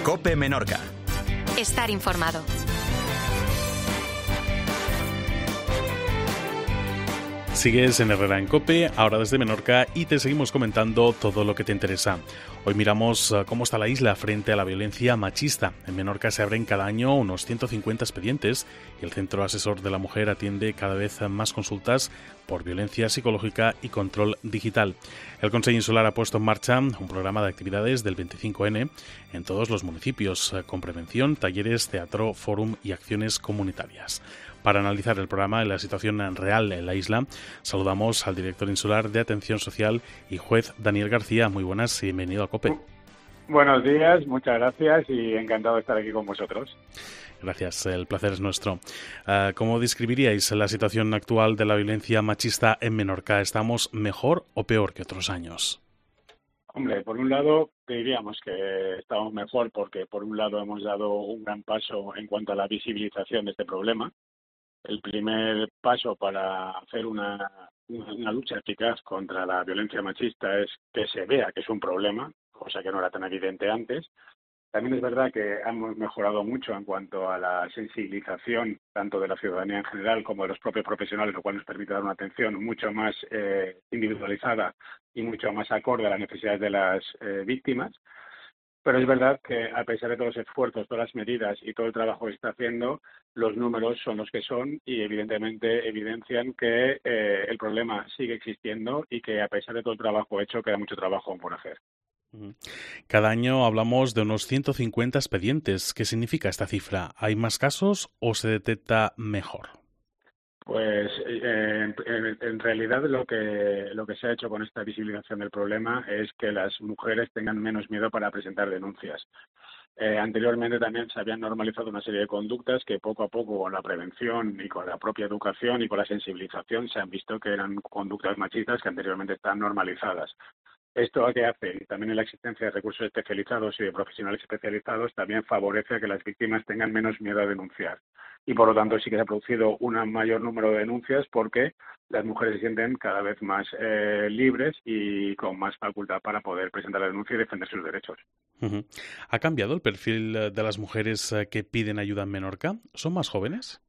COPE Menorca. Estar informado. Sigues en Herrera en COPE, ahora desde Menorca, y te seguimos comentando todo lo que te interesa. Hoy miramos cómo está la isla frente a la violencia machista. En Menorca se abren cada año unos 150 expedientes y el Centro Asesor de la Mujer atiende cada vez más consultas por violencia psicológica y control digital. El Consell Insular ha puesto en marcha un programa de actividades del 25N en todos los municipios, con prevención, talleres, teatro, fórum y acciones comunitarias. Para analizar el programa y la situación real en la isla, saludamos al director insular de Atención Social y juez Daniel García. Muy buenas y bienvenido a COPE. Buenos días, muchas gracias y encantado de estar aquí con vosotros. Gracias, el placer es nuestro. ¿Cómo describiríais la situación actual de la violencia machista en Menorca? ¿Estamos mejor o peor que otros años? Hombre, por un lado diríamos que estamos mejor porque por un lado hemos dado un gran paso en cuanto a la visibilización de este problema. El primer paso para hacer una lucha eficaz contra la violencia machista es que se vea que es un problema, cosa que no era tan evidente antes. También es verdad que hemos mejorado mucho en cuanto a la sensibilización tanto de la ciudadanía en general como de los propios profesionales, lo cual nos permite dar una atención mucho más individualizada y mucho más acorde a las necesidades de las víctimas. Pero es verdad que a pesar de todos los esfuerzos, todas las medidas y todo el trabajo que se está haciendo, los números son los que son y evidentemente evidencian que el problema sigue existiendo y que a pesar de todo el trabajo hecho queda mucho trabajo por hacer. Cada año hablamos de unos 150 expedientes. ¿Qué significa esta cifra? ¿Hay más casos o se detecta mejor? Pues en realidad lo que se ha hecho con esta visibilización del problema es que las mujeres tengan menos miedo para presentar denuncias. Anteriormente también se habían normalizado una serie de conductas que poco a poco con la prevención y con la propia educación y con la sensibilización se han visto que eran conductas machistas que anteriormente estaban normalizadas. ¿Esto a qué hace? Y también en la existencia de recursos especializados y de profesionales especializados también favorece a que las víctimas tengan menos miedo a denunciar. Y por lo tanto sí que se ha producido un mayor número de denuncias porque las mujeres se sienten cada vez más libres y con más facultad para poder presentar la denuncia y defender sus derechos. Uh-huh. ¿Ha cambiado el perfil de las mujeres que piden ayuda en Menorca? ¿Son más jóvenes?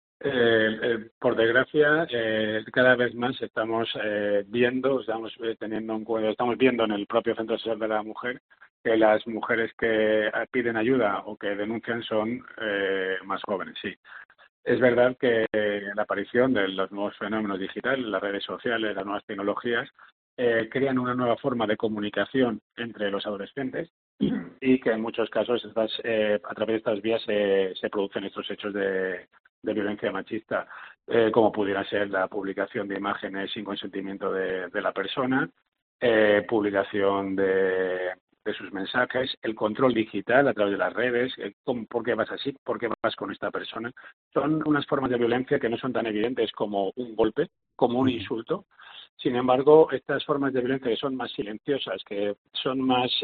Por desgracia, cada vez más estamos viendo, estamos viendo en el propio Centro Asesor de la Mujer que las mujeres que piden ayuda o que denuncian son más jóvenes, sí. Es verdad que la aparición de los nuevos fenómenos digitales, las redes sociales, las nuevas tecnologías, crean una nueva forma de comunicación entre los adolescentes y que en muchos casos a través de estas vías se producen estos hechos de violencia machista, como pudiera ser la publicación de imágenes sin consentimiento de la persona, publicación de sus mensajes, el control digital a través de las redes, ¿por qué vas así? ¿Por qué vas con esta persona? Son unas formas de violencia que no son tan evidentes como un golpe, como un insulto. Sin embargo, estas formas de violencia que son más silenciosas, que son más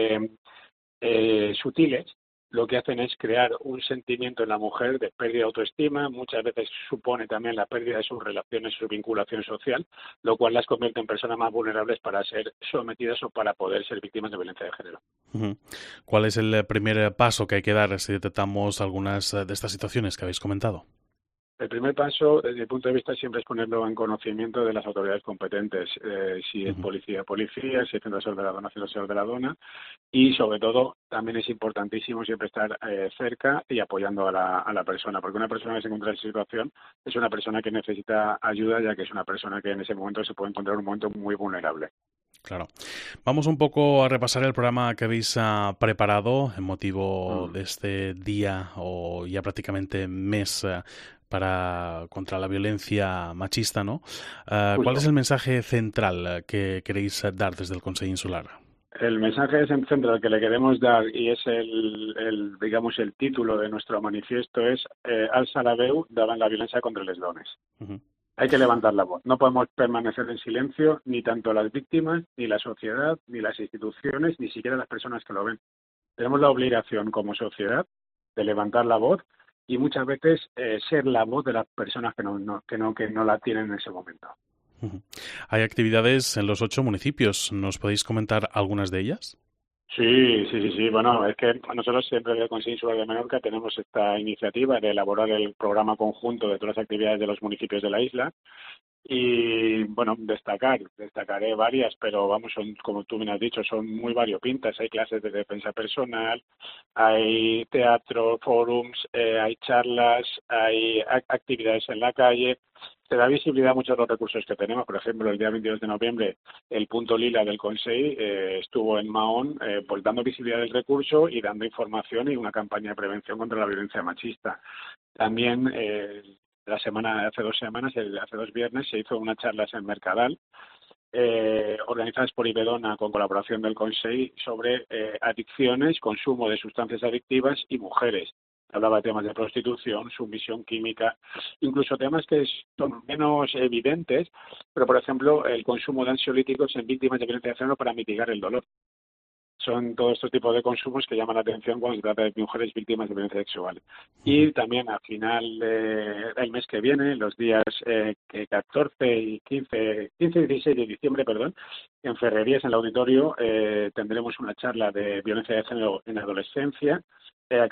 sutiles, lo que hacen es crear un sentimiento en la mujer de pérdida de autoestima, muchas veces supone también la pérdida de sus relaciones, su vinculación social, lo cual las convierte en personas más vulnerables para ser sometidas o para poder ser víctimas de violencia de género. Uh-huh. ¿Cuál es el primer paso que hay que dar si detectamos algunas de estas situaciones que habéis comentado? El primer paso, desde mi punto de vista, siempre es ponerlo en conocimiento de las autoridades competentes, si es policía, si es Centro Asesor de la Dona, Centro Asesor de la Dona, y sobre todo también es importantísimo siempre estar cerca y apoyando a la persona, porque una persona que se encuentra en esa situación es una persona que necesita ayuda, ya que es una persona que en ese momento se puede encontrar en un momento muy vulnerable. Claro. Vamos un poco a repasar el programa que habéis preparado en motivo de este día o ya prácticamente mes contra la violencia machista, ¿no? ¿Cuál es el mensaje central que queréis dar desde el Consell Insular? El mensaje central que le queremos dar, y es el título de nuestro manifiesto, es alza la veu davant la violencia contra les dones. Uh-huh. Hay que levantar la voz. No podemos permanecer en silencio, ni tanto las víctimas, ni la sociedad, ni las instituciones, ni siquiera las personas que lo ven. Tenemos la obligación como sociedad de levantar la voz y muchas veces ser la voz de las personas que no la tienen en ese momento. Hay actividades en los 8 municipios. ¿Nos podéis comentar algunas de ellas? Sí. Bueno, es que nosotros siempre en el Consejo Insular de Menorca tenemos esta iniciativa de elaborar el programa conjunto de todas las actividades de los municipios de la isla. Y bueno, destacaré varias, pero vamos, son, como tú me has dicho, son muy variopintas. Hay clases de defensa personal, hay teatro, forums, hay charlas, hay actividades en la calle. Se da visibilidad a muchos de los recursos que tenemos. Por ejemplo, el día 22 de noviembre, el punto lila del Consell estuvo en Mahón dando visibilidad del recurso y dando información y una campaña de prevención contra la violencia machista. También hace 2 semanas, hace 2 viernes, se hizo unas charlas en Mercadal, organizadas por Ibedona con colaboración del Consell, sobre adicciones, consumo de sustancias adictivas y mujeres. Hablaba de temas de prostitución, sumisión química, incluso temas que son menos evidentes, pero por ejemplo el consumo de ansiolíticos en víctimas de violencia de género para mitigar el dolor. Son todos estos tipos de consumos que llaman la atención cuando se trata de mujeres víctimas de violencia sexual. Y también a final del mes que viene, los días 14 y 15 y 16 de diciembre, en Ferrerías, en el auditorio, tendremos una charla de violencia de género en adolescencia a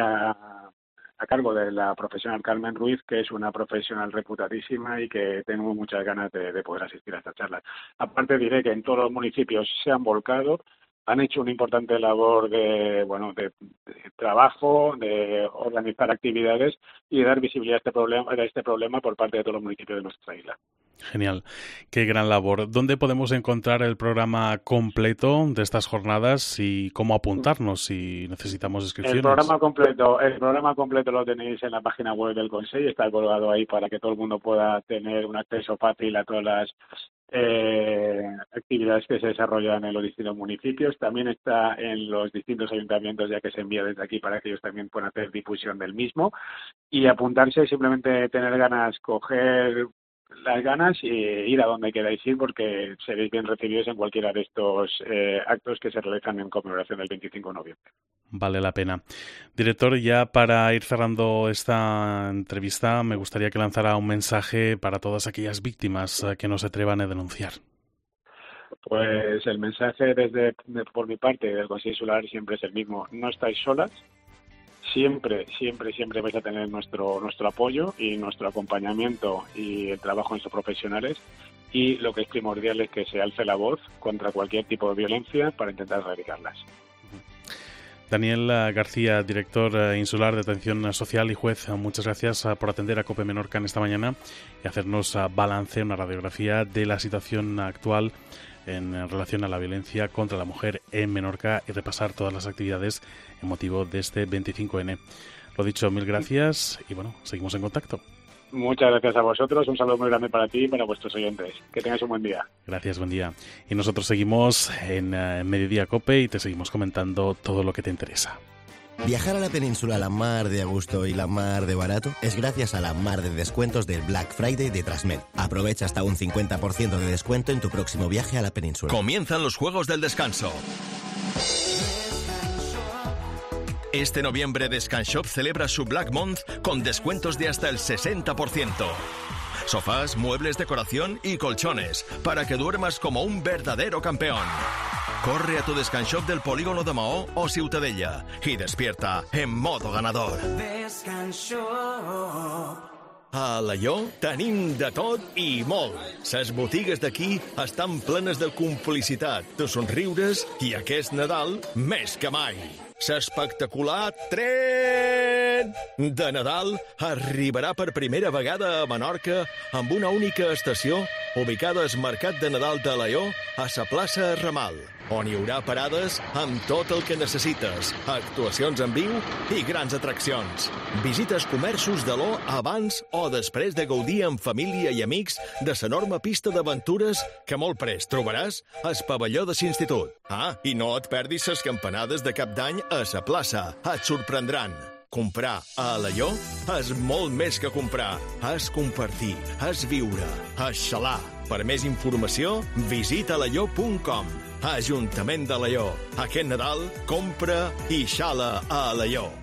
cargo de la profesional Carmen Ruiz, que es una profesional reputadísima y que tengo muchas ganas de poder asistir a esta charla. Aparte diré que en todos los municipios se han volcado, han hecho una importante labor de trabajo, de organizar actividades y de dar visibilidad a este problema por parte de todos los municipios de nuestra isla. Genial, qué gran labor. ¿Dónde podemos encontrar el programa completo de estas jornadas y cómo apuntarnos si necesitamos inscripciones? El programa completo lo tenéis en la página web del Consell, está colgado ahí para que todo el mundo pueda tener un acceso fácil a todas las actividades que se desarrollan en los distintos municipios. También está en los distintos ayuntamientos, ya que se envía desde aquí para que ellos también puedan hacer difusión del mismo. Y apuntarse, simplemente tener ganas, coger las ganas y ir a donde queráis ir, porque seréis bien recibidos en cualquiera de estos actos que se realizan en conmemoración del 25 de noviembre. Vale la pena. Director, ya para ir cerrando esta entrevista, me gustaría que lanzara un mensaje para todas aquellas víctimas que no se atrevan a denunciar. Pues el mensaje por mi parte del Consejo Insular siempre es el mismo. No estáis solas. Siempre vais a tener nuestro apoyo y nuestro acompañamiento y el trabajo de nuestros profesionales, y lo que es primordial es que se alce la voz contra cualquier tipo de violencia para intentar erradicarlas. Daniel García, director insular de Atención Social y juez, muchas gracias por atender a COPE Menorca en esta mañana y hacernos balance, una radiografía de la situación actual en relación a la violencia contra la mujer en Menorca y repasar todas las actividades en motivo de este 25N. Lo dicho, mil gracias y bueno, seguimos en contacto. Muchas gracias a vosotros, un saludo muy grande para ti y para vuestros oyentes. Que tengáis un buen día. Gracias, buen día. Y nosotros seguimos en Mediodía COPE y te seguimos comentando todo lo que te interesa. Viajar a la península la mar de a gusto y la mar de barato es gracias a la mar de descuentos del Black Friday de Trasmed. Aprovecha hasta un 50% de descuento en tu próximo viaje a la península. Comienzan los Juegos del Descanso. Este noviembre Descanshop celebra su Black Month con descuentos de hasta el 60%. Sofás, muebles, decoración y colchones para que duermas como un verdadero campeón. Corre a tu Descanshop del polígono de Maó o Ciutadella y despierta en modo ganador. A Alaior tenim de tot i molt. Les botigues d'aquí estan plenes de complicitat, de somriures i aquest Nadal més que mai. L'espectacular tren de Nadal arribarà per primera vegada a Menorca amb una única estació ubicada al Mercat de Nadal d'Alaior a la plaça Ramal, on hi haurà parades amb tot el que necessites, actuacions en viu i grans atraccions. Visites comerços d'Alaior abans o després de gaudir amb família i amics de l'enorme pista d'aventures que molt prest trobaràs al pavelló de l'institut. I no et perdis les campanades de cap d'any a la plaça. Et sorprendran. Comprar a Alaior és molt més que comprar. És compartir, és viure, és xalar. Per més informació, visita alaior.com. Ajuntament d'Alaior. Aquest Nadal, compra i xala a Alaior.